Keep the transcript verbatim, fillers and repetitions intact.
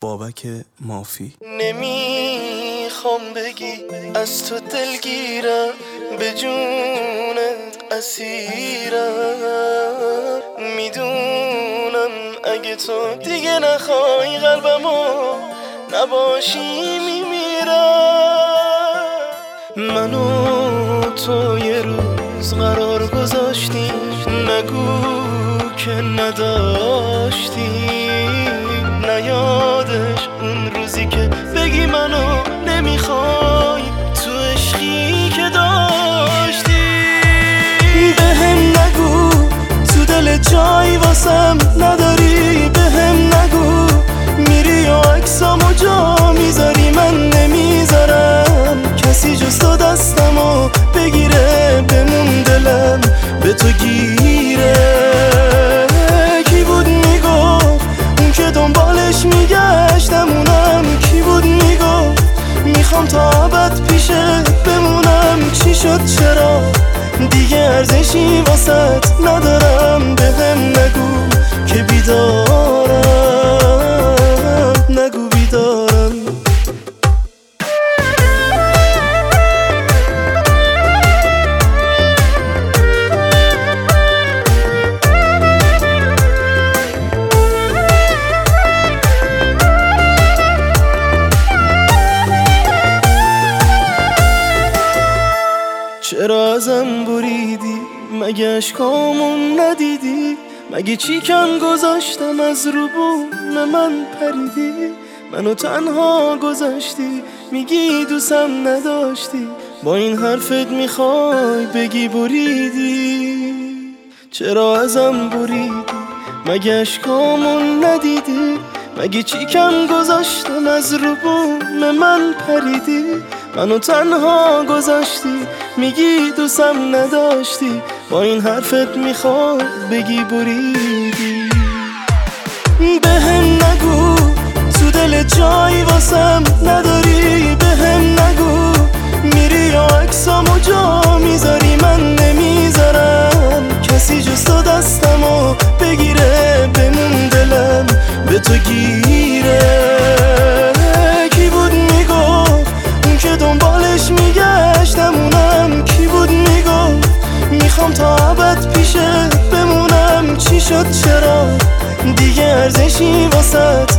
بابک مافی. نمیخوام بگی از تو دلگیرم، به جونت اسیرم، میدونم اگه تو دیگه نخوای قلبمو نباشی میمیرم. منو تو یه روز قرار گذاشتیم، نگو که نداشتی، نیادش اون روزی که بگی منو نمیخوای تو عشقی که داشتی. بهم نگو تو دل جایی واسم نداری، بهم نگو میری و عکسامو جا میذاری، من نمیذارم کسی جز تو دستمو بگیره، بمون دلم به تو گیره. کی بود میگفت اون که دنبالش میگشتم، اونم کی بود میگفت میخوام تا ابد پیشت بمونم. چی شد چرا دیگه ارزشی واسط ندارم، بهم نگو که بیدارم، نگو بیدارم. چرا ازم بریدی؟ مگه اشکامون ندیدی؟ مگه چیکم گذاشتم از رو بوم من پریدی؟ منو تنها گذاشتی، میگی دوستم نداشتی، با این حرفت میخوای بگی بریدی. چرا ازم بریدی؟ مگه اشکامون ندیدی؟ مگه چیکم گذاشتم از رو بوم من پریدی؟ منو تنها گذاشتی، میگی دوستم نداشتی، با این حرفت میخوای بگی بریدی. بهم نگو تو دل جایی واسم نداری، بهم نگو میری و عکسامو جا میذاری، من نمیذارم کسی جز تو دستمو بگیره، بمون دلم به تو گیره. کی بود میگفت اون که دنبالش میگشتم، اونم کی بود میگفت میخوام تا ابد پیشت بمونم. چی شد چرا دیگه ارزشی واسط